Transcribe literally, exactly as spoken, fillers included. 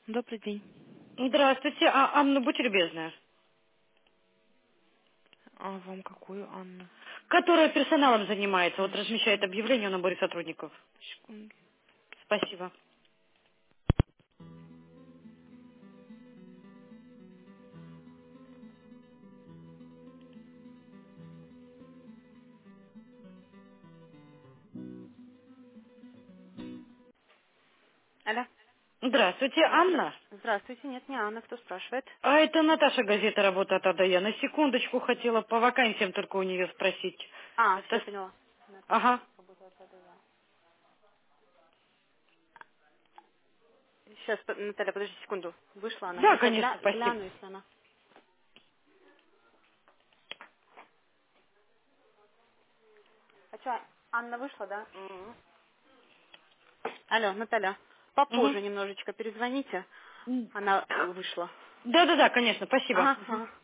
Добрый день. Здравствуйте, а, Анна, будьте любезны. А вам какую, Анну? Которая персоналом занимается, А, вот размещает секунду, объявление о наборе сотрудников. секунду. Спасибо. Алло. Здравствуйте, Анна. Здравствуйте. Нет, не Анна. Кто спрашивает? А это Наташа, газета «Работа от А до Я». На секундочку хотела по вакансиям только у нее спросить. А, все Это... поняла. Ага. Сейчас, Наталья, подожди секунду. Вышла она. Да, Сейчас я конечно, гля- спасибо. гляну, если она... А что, Анна вышла, да? Мгм. Алло, Наталья. Угу. Попозже немножечко перезвоните. Она э, вышла. Да-да-да, конечно, спасибо. Ага, ага.